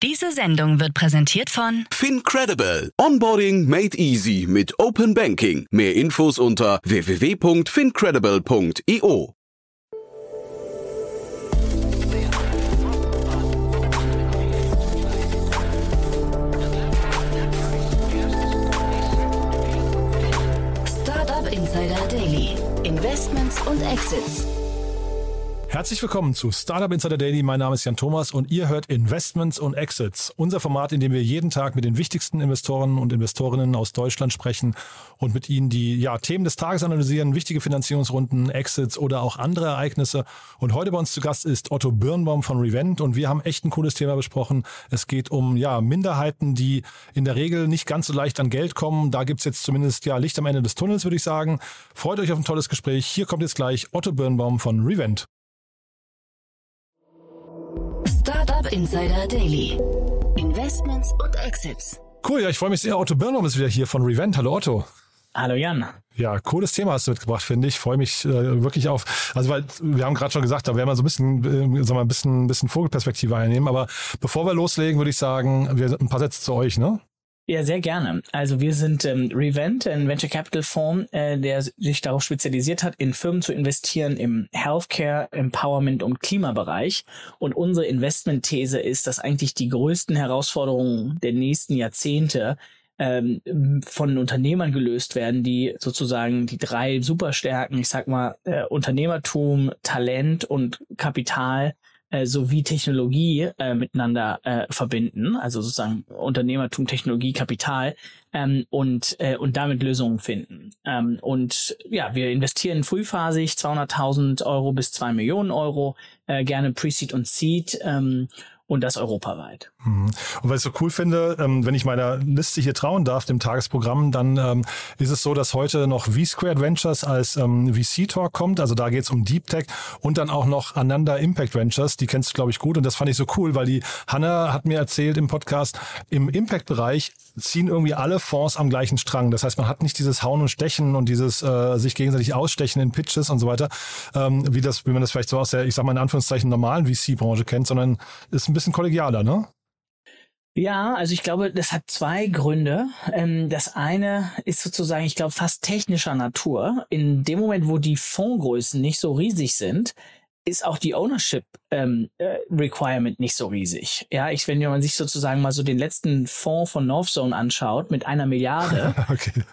Diese Sendung wird präsentiert von FinCredible. Onboarding made easy mit Open Banking. Mehr Infos unter www.fincredible.io. Startup Insider Daily. Investments und Exits. Herzlich willkommen zu Startup Insider Daily. Mein Name ist Jan Thomas und ihr hört Investments und Exits. Unser Format, in dem wir jeden Tag mit den wichtigsten Investoren und Investorinnen aus Deutschland sprechen und mit ihnen die Themen des Tages analysieren, wichtige Finanzierungsrunden, Exits oder auch andere Ereignisse. Und heute bei uns zu Gast ist Otto Birnbaum von Revent und wir haben echt ein cooles Thema besprochen. Es geht um Minderheiten, die in der Regel nicht ganz so leicht an Geld kommen. Da gibt es jetzt zumindest Licht am Ende des Tunnels, würde ich sagen. Freut euch auf ein tolles Gespräch. Hier kommt jetzt gleich Otto Birnbaum von Revent. Startup Insider Daily. Investments und Exits. Cool, ich freue mich sehr. Otto Birnbaum ist wieder hier von Revent. Hallo Otto. Hallo Jan. Ja, cooles Thema hast du mitgebracht, finde ich. Freue mich wirklich auf. Also weil wir haben gerade schon gesagt, da werden wir so ein bisschen Vogelperspektive einnehmen. Aber bevor wir loslegen, würde ich sagen, ein paar Sätze zu euch, ne? Ja, sehr gerne. Also wir sind Revent, ein Venture Capital Fonds, der sich darauf spezialisiert hat, in Firmen zu investieren im Healthcare, Empowerment und Klimabereich. Und unsere Investmentthese ist, dass eigentlich die größten Herausforderungen der nächsten Jahrzehnte von Unternehmern gelöst werden, die sozusagen die drei Superstärken, Unternehmertum, Talent und Kapital sowie Technologie miteinander verbinden, also sozusagen Unternehmertum, Technologie, Kapital und damit Lösungen finden. Wir investieren frühphasig 200.000 Euro bis 2 Millionen Euro, gerne Pre-Seed und Seed und das europaweit. Und weil ich so cool finde, wenn ich meiner Liste hier trauen darf, dem Tagesprogramm, dann ist es so, dass heute noch V-Squared Ventures als VC-Talk kommt. Also da geht es um Deep Tech und dann auch noch Ananda Impact Ventures. Die kennst du, glaube ich, gut. Und das fand ich so cool, weil die Hanna hat mir erzählt im Podcast, im Impact-Bereich ziehen irgendwie alle Fonds am gleichen Strang. Das heißt, man hat nicht dieses Hauen und Stechen und dieses sich gegenseitig Ausstechen in Pitches und so weiter, wie man das vielleicht so aus der, ich sag mal in Anführungszeichen, normalen VC-Branche kennt, sondern ist ein bisschen kollegialer, ne? Ja, also ich glaube, das hat zwei Gründe. Das eine ist sozusagen, ich glaube, fast technischer Natur. In dem Moment, wo die Fondsgrößen nicht so riesig sind, ist auch die Ownership Requirement nicht so riesig. Ja, wenn man sich sozusagen mal so den letzten Fonds von Northzone anschaut mit 1 Milliarde, okay.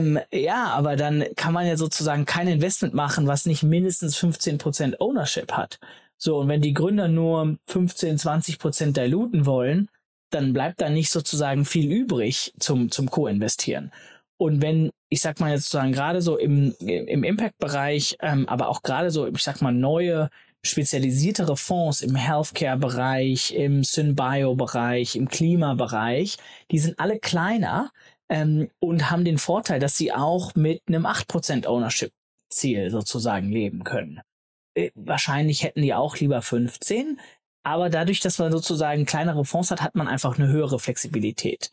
Aber dann kann man ja sozusagen kein Investment machen, was nicht mindestens 15% Ownership hat. So, und wenn die Gründer nur 15-20% diluten wollen, dann bleibt da nicht sozusagen viel übrig zum Co-Investieren. Und wenn, ich sag mal jetzt sozusagen gerade so im Impact-Bereich, aber auch gerade so, ich sag mal neue, spezialisiertere Fonds im Healthcare-Bereich, im Synbio-Bereich, im Klimabereich, die sind alle kleiner und haben den Vorteil, dass sie auch mit einem 8% Ownership-Ziel sozusagen leben können. Wahrscheinlich hätten die auch lieber 15, aber dadurch, dass man sozusagen kleinere Fonds hat man einfach eine höhere Flexibilität.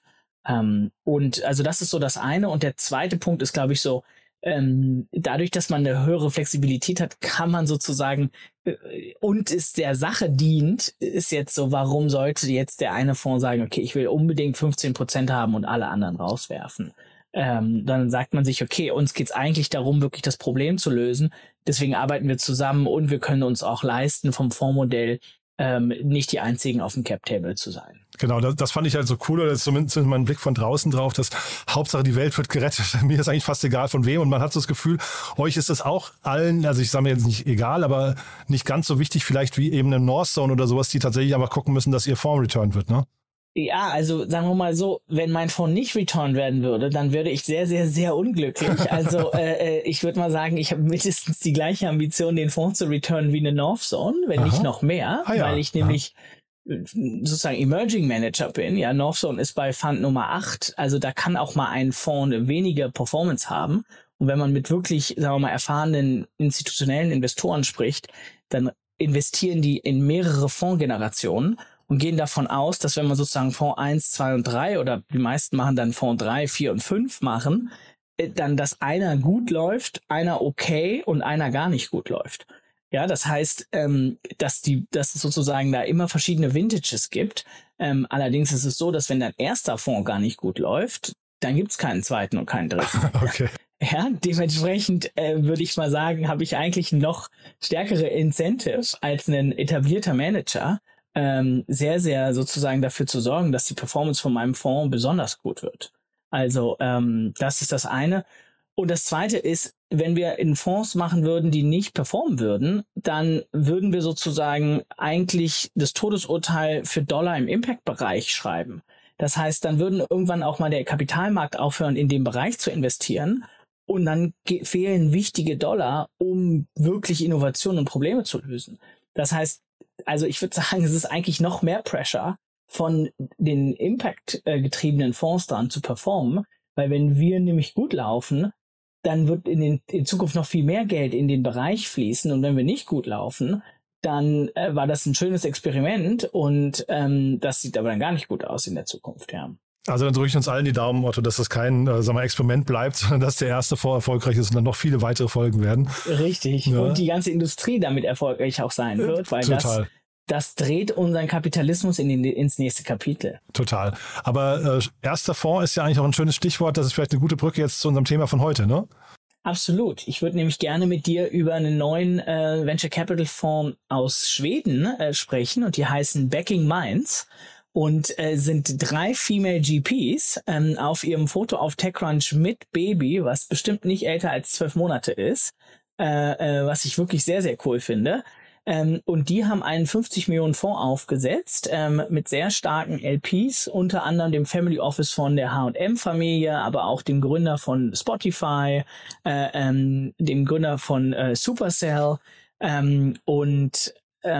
Und also das ist so das eine. Und der zweite Punkt ist, glaube ich, so, dadurch, dass man eine höhere Flexibilität hat, kann man sozusagen und es der Sache dient, ist jetzt so, warum sollte jetzt der eine Fonds sagen, okay, ich will unbedingt 15% haben und alle anderen rauswerfen? Dann sagt man sich, okay, uns geht's eigentlich darum, wirklich das Problem zu lösen. Deswegen arbeiten wir zusammen und wir können uns auch leisten, vom Fondsmodell nicht die einzigen auf dem Cap-Table zu sein. Genau, das fand ich halt so cool, das ist zumindest mein Blick von draußen drauf, dass Hauptsache die Welt wird gerettet. Mir ist eigentlich fast egal von wem und man hat so das Gefühl, euch ist das auch allen, also ich sage mir jetzt nicht egal, aber nicht ganz so wichtig vielleicht wie eben eine Northzone oder sowas, die tatsächlich einfach gucken müssen, dass ihr Fonds returned wird, ne? Ja, also sagen wir mal so, wenn mein Fonds nicht returned werden würde, dann würde ich sehr, sehr, sehr unglücklich. Also ich würde mal sagen, ich habe mindestens die gleiche Ambition, den Fonds zu returnen wie eine Northzone, wenn nicht noch mehr, weil ich nämlich sozusagen Emerging Manager bin. Ja, Northzone ist bei Fund Nummer 8, also da kann auch mal ein Fonds eine wenige Performance haben. Und wenn man mit wirklich, sagen wir mal, erfahrenen institutionellen Investoren spricht, dann investieren die in mehrere Fondsgenerationen und gehen davon aus, dass wenn man sozusagen Fonds 1, 2 und 3 oder die meisten machen dann Fonds 3, 4 und 5 machen, dann dass einer gut läuft, einer okay und einer gar nicht gut läuft. Ja, das heißt, dass es sozusagen da immer verschiedene Vintages gibt. Allerdings ist es so, dass wenn dein erster Fonds gar nicht gut läuft, dann gibt's keinen zweiten und keinen dritten. Okay. Ja, dementsprechend würde ich mal sagen, habe ich eigentlich noch stärkere Incentive als ein etablierter Manager, sehr, sehr sozusagen dafür zu sorgen, dass die Performance von meinem Fonds besonders gut wird. Also das ist das eine. Und das zweite ist, wenn wir in Fonds machen würden, die nicht performen würden, dann würden wir sozusagen eigentlich das Todesurteil für Dollar im Impact-Bereich schreiben. Das heißt, dann würden irgendwann auch mal der Kapitalmarkt aufhören, in dem Bereich zu investieren. Und dann fehlen wichtige Dollar, um wirklich Innovationen und Probleme zu lösen. Das heißt, also ich würde sagen, es ist eigentlich noch mehr Pressure von den Impact-getriebenen Fonds dran zu performen, weil wenn wir nämlich gut laufen, dann wird in Zukunft noch viel mehr Geld in den Bereich fließen. Und wenn wir nicht gut laufen, dann war das ein schönes Experiment und das sieht aber dann gar nicht gut aus in der Zukunft, ja. Also dann drücke ich uns allen die Daumen, Otto, dass das kein Experiment bleibt, sondern dass der erste Fonds erfolgreich ist und dann noch viele weitere folgen werden. Richtig. Ja. Und die ganze Industrie damit erfolgreich auch sein wird, weil das dreht unseren Kapitalismus ins nächste Kapitel. Total. Aber erster Fonds ist ja eigentlich auch ein schönes Stichwort. Das ist vielleicht eine gute Brücke jetzt zu unserem Thema von heute, ne? Absolut. Ich würde nämlich gerne mit dir über einen neuen Venture Capital Fonds aus Schweden sprechen und die heißen Backing Minds. Und sind 3 Female GPs auf ihrem Foto auf TechCrunch mit Baby, was bestimmt nicht älter als 12 Monate ist, was ich wirklich sehr, sehr cool finde. Und die haben einen 50 Millionen Fonds aufgesetzt mit sehr starken LPs, unter anderem dem Family Office von der H&M-Familie, aber auch dem Gründer von Spotify, dem Gründer von Supercell und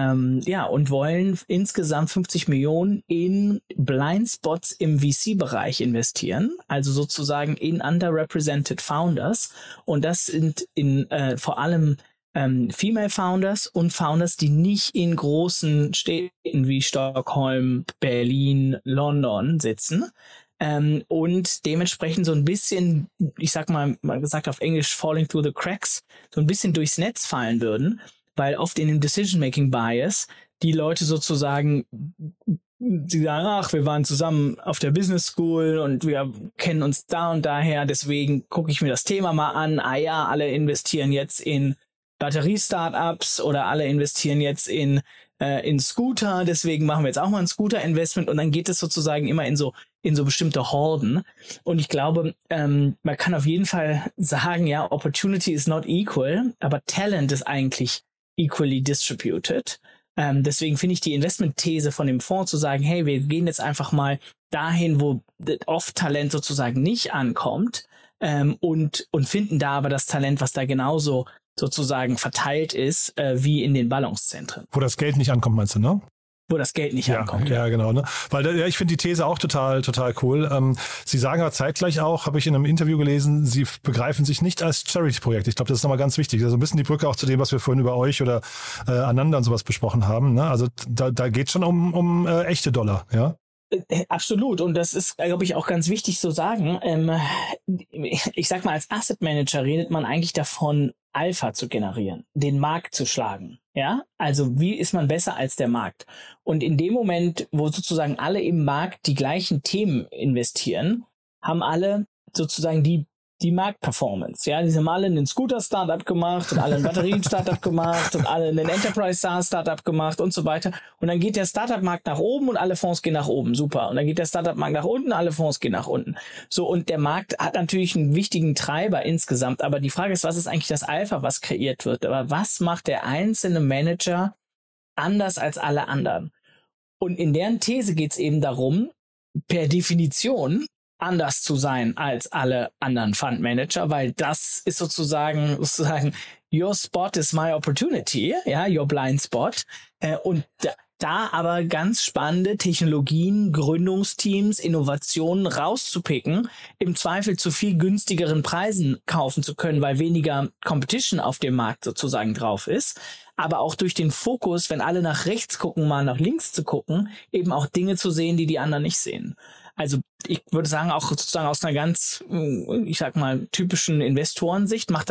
wollen insgesamt 50 Millionen in Blindspots im VC-Bereich investieren, also sozusagen in underrepresented Founders. Und das sind vor allem Female Founders und Founders, die nicht in großen Städten wie Stockholm, Berlin, London sitzen. Und dementsprechend so ein bisschen, ich sag mal gesagt auf Englisch, falling through the cracks, so ein bisschen durchs Netz fallen würden, weil oft in dem Decision-Making-Bias die Leute sozusagen, sie sagen, ach, wir waren zusammen auf der Business School und wir kennen uns da und daher, deswegen gucke ich mir das Thema mal an. Ah ja, alle investieren jetzt in Batterie-Startups oder alle investieren jetzt in Scooter, deswegen machen wir jetzt auch mal ein Scooter-Investment und dann geht es sozusagen immer in so bestimmte Horden. Und ich glaube, man kann auf jeden Fall sagen, ja, Opportunity is not equal, aber Talent ist eigentlich equally distributed. Deswegen finde ich die Investment-These von dem Fonds zu sagen, hey, wir gehen jetzt einfach mal dahin, wo oft Talent sozusagen nicht ankommt und finden da aber das Talent, was da genauso sozusagen verteilt ist, wie in den Ballungszentren. Wo das Geld nicht ankommt, meinst du, ne? Wo das Geld nicht ankommt. Ja, genau. Ne? Weil ich finde die These auch total cool. Sie sagen aber zeitgleich auch, habe ich in einem Interview gelesen, Sie begreifen sich nicht als Charity-Projekt. Ich glaube, das ist nochmal ganz wichtig. Also ein bisschen die Brücke auch zu dem, was wir vorhin über euch oder Ananda und sowas besprochen haben. Ne? Also da geht es schon um echte Dollar, ja? Absolut. Und das ist, glaube ich, auch ganz wichtig zu sagen. Ich sag mal, als Asset Manager redet man eigentlich davon, Alpha zu generieren, den Markt zu schlagen. Ja, also wie ist man besser als der Markt? Und in dem Moment, wo sozusagen alle im Markt die gleichen Themen investieren, haben alle sozusagen die Marktperformance. Ja, die haben alle einen Scooter-Startup gemacht und alle ein Batterien-Startup gemacht und alle einen Enterprise-SaaS-Startup gemacht und so weiter. Und dann geht der Startup-Markt nach oben und alle Fonds gehen nach oben. Super. Und dann geht der Startup-Markt nach unten, alle Fonds gehen nach unten. So, und der Markt hat natürlich einen wichtigen Treiber insgesamt. Aber die Frage ist, was ist eigentlich das Alpha, was kreiert wird? Aber was macht der einzelne Manager anders als alle anderen? Und in deren These geht es eben darum, per Definition anders zu sein als alle anderen Fundmanager, weil das ist sozusagen your spot is my opportunity, ja, your blind spot. Und da aber ganz spannende Technologien, Gründungsteams, Innovationen rauszupicken, im Zweifel zu viel günstigeren Preisen kaufen zu können, weil weniger Competition auf dem Markt sozusagen drauf ist. Aber auch durch den Fokus, wenn alle nach rechts gucken, mal nach links zu gucken, eben auch Dinge zu sehen, die anderen nicht sehen. Also ich würde sagen, auch sozusagen aus einer ganz, ich sag mal, typischen Investorensicht macht das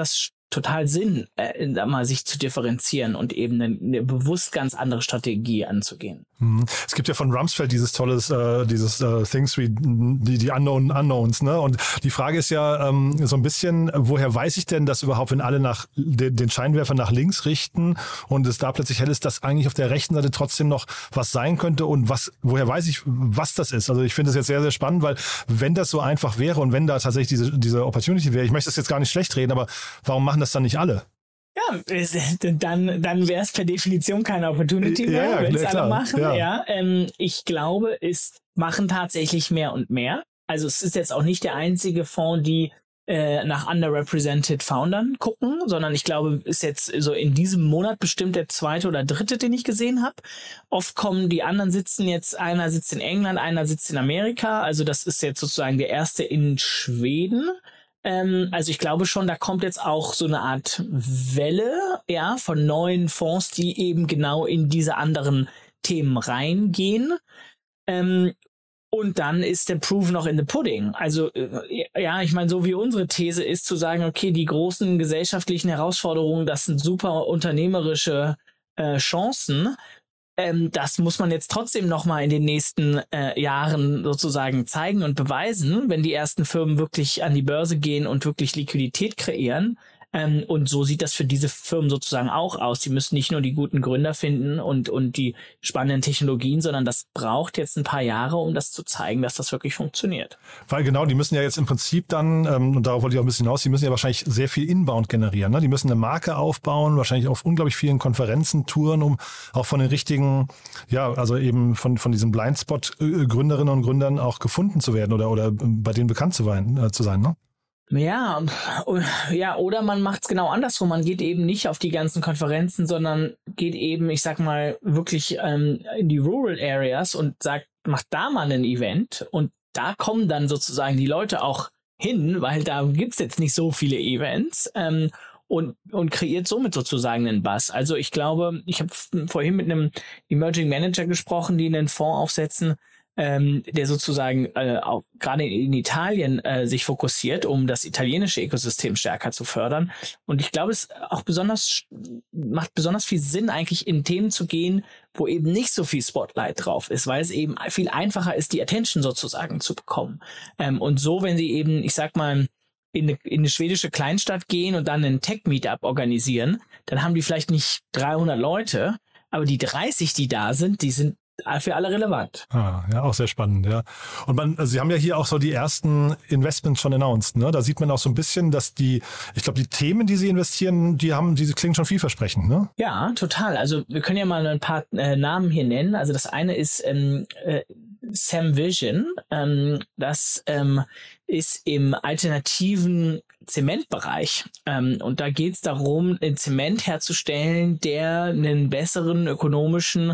total Sinn, mal sich zu differenzieren und eben eine bewusst ganz andere Strategie anzugehen. Es gibt ja von Rumsfeld dieses tolles, Things wie die Unknown Unknowns, ne? Und die Frage ist ja so ein bisschen, woher weiß ich denn, dass überhaupt, wenn alle nach den Scheinwerfer nach links richten und es da plötzlich hell ist, dass eigentlich auf der rechten Seite trotzdem noch was sein könnte und woher weiß ich, was das ist? Also ich finde das jetzt sehr, sehr spannend, weil wenn das so einfach wäre und wenn da tatsächlich diese Opportunity wäre, ich möchte das jetzt gar nicht schlecht reden, aber warum machen das dann nicht alle? Ja, dann wäre es per Definition keine Opportunity mehr, wenn es alle machen. Ja. Ich glaube, es machen tatsächlich mehr und mehr. Also es ist jetzt auch nicht der einzige Fonds, die nach underrepresented Foundern gucken, sondern ich glaube, ist jetzt so in diesem Monat bestimmt der zweite oder dritte, den ich gesehen habe. Oft kommen die anderen sitzen jetzt, einer sitzt in England, einer sitzt in Amerika. Also das ist jetzt sozusagen der erste in Schweden. Also ich glaube schon, da kommt jetzt auch so eine Art Welle, ja, von neuen Fonds, die eben genau in diese anderen Themen reingehen. Und dann ist der Proof noch in the pudding. Also ja, ich meine, so wie unsere These ist, zu sagen, okay, die großen gesellschaftlichen Herausforderungen, das sind super unternehmerische Chancen. Das muss man jetzt trotzdem nochmal in den nächsten Jahren sozusagen zeigen und beweisen, wenn die ersten Firmen wirklich an die Börse gehen und wirklich Liquidität kreieren. Und so sieht das für diese Firmen sozusagen auch aus. Die müssen nicht nur die guten Gründer finden und die spannenden Technologien, sondern das braucht jetzt ein paar Jahre, um das zu zeigen, dass das wirklich funktioniert. Weil genau, die müssen ja jetzt im Prinzip dann, und darauf wollte ich auch ein bisschen hinaus, die müssen ja wahrscheinlich sehr viel Inbound generieren. Ne? Die müssen eine Marke aufbauen, wahrscheinlich auf unglaublich vielen Konferenzen, Touren, um auch von den richtigen, ja, also eben von diesem Blindspot-Gründerinnen und Gründern auch gefunden zu werden oder bei denen bekannt zu sein, ne? Ja, oder man macht es genau andersrum. Man geht eben nicht auf die ganzen Konferenzen, sondern geht eben, ich sag mal, wirklich in die Rural Areas und macht da mal ein Event und da kommen dann sozusagen die Leute auch hin, weil da gibt's jetzt nicht so viele Events und kreiert somit sozusagen einen Buzz. Also ich glaube, ich habe vorhin mit einem Emerging Manager gesprochen, die einen Fonds aufsetzen, der sozusagen auch gerade in Italien sich fokussiert, um das italienische Ökosystem stärker zu fördern. Und ich glaube, es auch macht besonders viel Sinn, eigentlich in Themen zu gehen, wo eben nicht so viel Spotlight drauf ist, weil es eben viel einfacher ist, die Attention sozusagen zu bekommen. Und so, wenn sie eben, ich sag mal, in eine schwedische Kleinstadt gehen und dann einen Tech-Meetup organisieren, dann haben die vielleicht nicht 300 Leute, aber die 30, die da sind, die sind für alle relevant. Ja, auch sehr spannend, ja. Und Sie haben ja hier auch so die ersten Investments schon announced, ne? Da sieht man auch so ein bisschen, dass die Themen, die Sie investieren, die klingen schon vielversprechend, ne? Ja, total. Also wir können ja mal ein paar Namen hier nennen. Also das eine ist Sam Vision. Das ist im alternativen Zementbereich. Und da geht es darum, einen Zement herzustellen, der einen besseren ökonomischen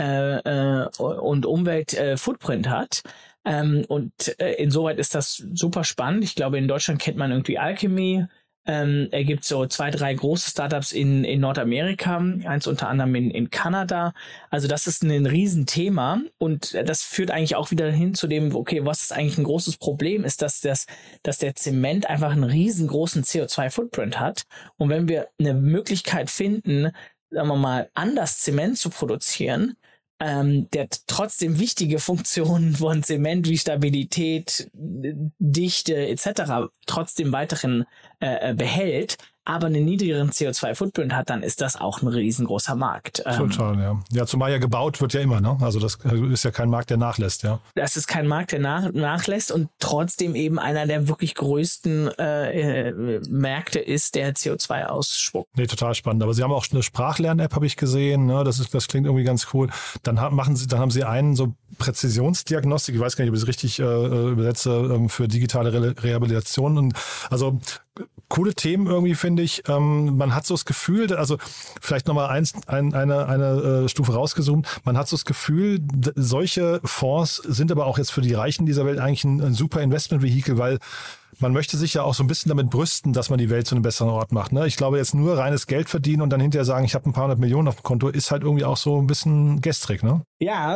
und Umwelt-Footprint hat. Und insoweit ist das super spannend. Ich glaube, in Deutschland kennt man irgendwie Alchemy. Er gibt so 2, 3 große Startups in Nordamerika, eins unter anderem in Kanada. Also das ist ein Riesenthema und das führt eigentlich auch wieder hin zu dem, okay, was ist eigentlich ein großes Problem, ist, dass der Zement einfach einen riesengroßen CO2-Footprint hat. Und wenn wir eine Möglichkeit finden, sagen wir mal, anders Zement zu produzieren, der trotzdem wichtige Funktionen von Zement wie Stabilität, Dichte etc. trotzdem weiterhin behält, aber einen niedrigeren CO2-Footprint hat, dann ist das auch ein riesengroßer Markt. Total, ja. Ja, zumal ja gebaut wird ja immer, ne? Also das ist ja kein Markt, der nachlässt, ja. Das ist kein Markt, der nachlässt und trotzdem eben einer der wirklich größten Märkte ist, der CO2 ausspuckt. Nee, total spannend. Aber Sie haben auch eine Sprachlern-App, habe ich gesehen, ne? Das klingt irgendwie ganz cool. Dann haben Sie einen so Präzisionsdiagnostik, ich weiß gar nicht, ob ich es richtig übersetze, für digitale Rehabilitation. Und also coole Themen irgendwie, finde ich. Man hat so das Gefühl, also vielleicht nochmal eine Stufe rausgezoomt, man hat so das Gefühl, solche Fonds sind aber auch jetzt für die Reichen dieser Welt eigentlich ein super Investmentvehikel, weil man möchte sich ja auch so ein bisschen damit brüsten, dass man die Welt zu einem besseren Ort macht. Ne? Ich glaube, jetzt nur reines Geld verdienen und dann hinterher sagen, ich habe ein paar 100 Millionen auf dem Konto, ist halt irgendwie auch so ein bisschen gestrig, ne? Ja,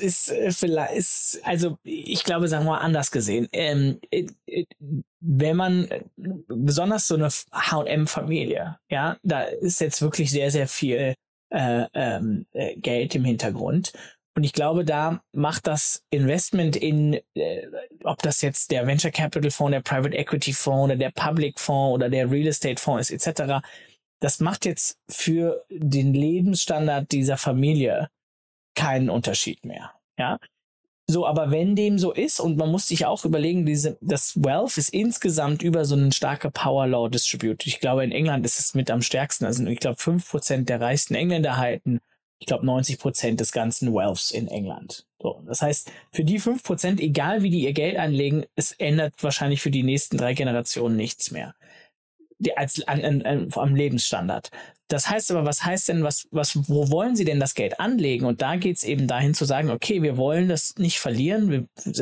also ich glaube, sagen wir mal anders gesehen. Wenn man, besonders so eine H&M-Familie, ja, da ist jetzt wirklich sehr, sehr viel Geld im Hintergrund. Und ich glaube, da macht das Investment in, ob das jetzt der Venture Capital Fonds, der Private Equity Fonds oder der Public Fonds oder der Real Estate Fonds ist, etc., das macht jetzt für den Lebensstandard dieser Familie keinen Unterschied mehr. Ja. So, aber wenn dem so ist, und man muss sich auch überlegen, das Wealth ist insgesamt über so eine starke Power Law distributed. Ich glaube, in England ist es mit am stärksten. Also ich glaube, 5% der reichsten Engländer halten, ich glaube, 90% des ganzen Wealths in England. So, das heißt, für die 5%, egal wie die ihr Geld anlegen, es ändert wahrscheinlich für die nächsten 3 Generationen nichts mehr. Am Lebensstandard. Das heißt aber, was heißt denn, wo wollen sie denn das Geld anlegen? Und da geht's eben dahin zu sagen, okay, wir wollen das nicht verlieren, wir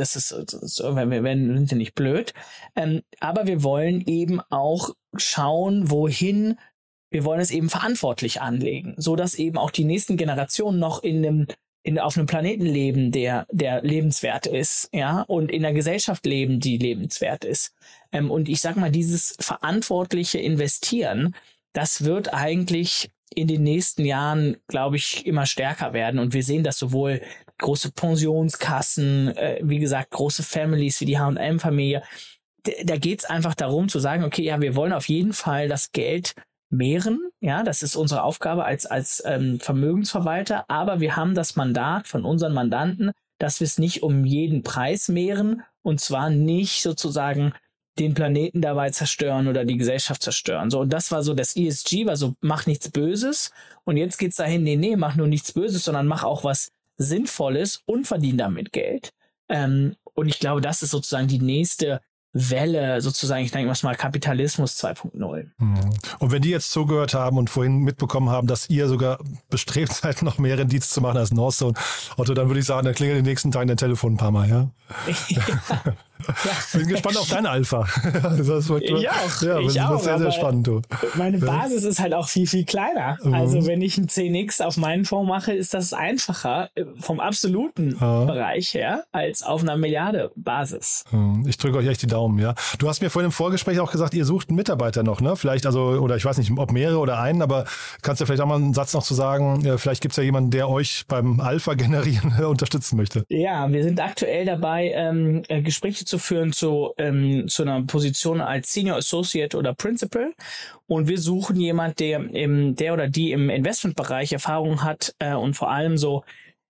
sind ja nicht blöd, aber wir wollen eben auch schauen, wohin, wir wollen es eben verantwortlich anlegen, so dass eben auch die nächsten Generationen noch auf einem Planeten leben, der lebenswert ist, ja, und in einer Gesellschaft leben, die lebenswert ist. Und ich sag mal, dieses verantwortliche Investieren, das wird eigentlich in den nächsten Jahren, glaube ich, immer stärker werden. Und wir sehen das sowohl große Pensionskassen, wie gesagt, große Families wie die H&M-Familie. Da geht's einfach darum zu sagen, okay, ja, wir wollen auf jeden Fall das Geld mehren, ja, das ist unsere Aufgabe als Vermögensverwalter, aber wir haben das Mandat von unseren Mandanten, dass wir es nicht um jeden Preis mehren und zwar nicht sozusagen den Planeten dabei zerstören oder die Gesellschaft zerstören. So, und das war so, das ESG war so, mach nichts Böses, und jetzt geht's dahin, nee, mach nur nichts Böses, sondern mach auch was Sinnvolles und verdien damit Geld. Und ich glaube, das ist sozusagen die nächste Welle, sozusagen, ich denke mal Kapitalismus 2.0. Und wenn die jetzt zugehört haben und vorhin mitbekommen haben, dass ihr sogar bestrebt seid, noch mehr Rendite zu machen als Northzone, Otto, dann würde ich sagen, dann klingelt den nächsten Tag dein Telefon ein paar Mal, ja? Ja. Bin gespannt auf dein Alpha. Das wird, ich auch. Ja, ich das auch, wird sehr, sehr spannend. Du. Meine Basis ist halt auch viel, viel kleiner. Also wenn ich ein 10x auf meinen Fonds mache, ist das einfacher vom absoluten Bereich her als auf einer Milliarde Basis. Ich drücke euch echt die Daumen, ja. Du hast mir vorhin im Vorgespräch auch gesagt, ihr sucht einen Mitarbeiter noch, ne? Vielleicht, oder ich weiß nicht, ob mehrere oder einen, aber kannst du vielleicht auch mal einen Satz noch zu sagen, vielleicht gibt es ja jemanden, der euch beim Alpha generieren unterstützen möchte. Ja, wir sind aktuell dabei, Gespräche zu führen zu einer Position als Senior Associate oder Principal, und wir suchen jemand, der oder die im Investmentbereich Erfahrung hat und vor allem so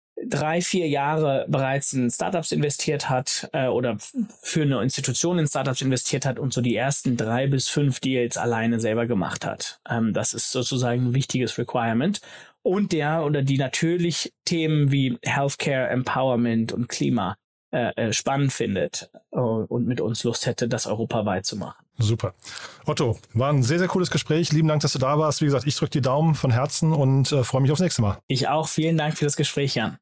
3-4 Jahre bereits in Startups investiert hat oder für eine Institution in Startups investiert hat und so die ersten 3 bis 5 Deals alleine selber gemacht hat. Das ist sozusagen ein wichtiges Requirement. Und der oder die natürlich Themen wie Healthcare, Empowerment und Klima spannend findet und mit uns Lust hätte, das europaweit zu machen. Super. Otto, war ein sehr, sehr cooles Gespräch. Lieben Dank, dass du da warst. Wie gesagt, ich drücke die Daumen von Herzen und freue mich aufs nächste Mal. Ich auch. Vielen Dank für das Gespräch, Jan.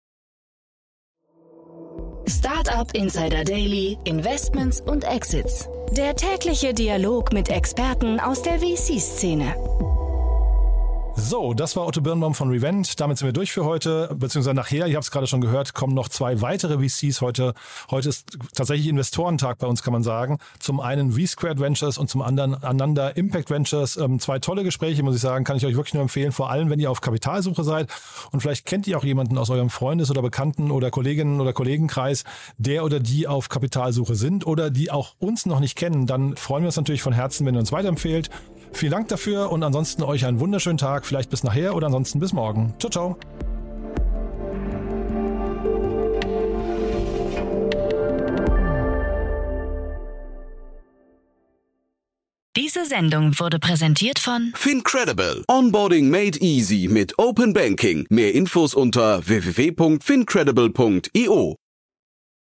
Startup Insider Daily, Investments und Exits. Der tägliche Dialog mit Experten aus der VC-Szene. So, das war Otto Birnbaum von Revent. Damit sind wir durch für heute, beziehungsweise nachher, ihr habt es gerade schon gehört, kommen noch 2 weitere VCs heute. Heute ist tatsächlich Investorentag bei uns, kann man sagen. Zum einen V-Squared Ventures und zum anderen Ananda Impact Ventures. 2 tolle Gespräche, muss ich sagen, kann ich euch wirklich nur empfehlen, vor allem, wenn ihr auf Kapitalsuche seid. Und vielleicht kennt ihr auch jemanden aus eurem Freundes- oder Bekannten- oder Kolleginnen- oder Kollegenkreis, der oder die auf Kapitalsuche sind oder die auch uns noch nicht kennen. Dann freuen wir uns natürlich von Herzen, wenn ihr uns weiterempfehlt. Vielen Dank dafür und ansonsten euch einen wunderschönen Tag. Vielleicht bis nachher oder ansonsten bis morgen. Ciao, ciao. Diese Sendung wurde präsentiert von FinCredible. Onboarding made easy mit Open Banking. Mehr Infos unter www.fincredible.io.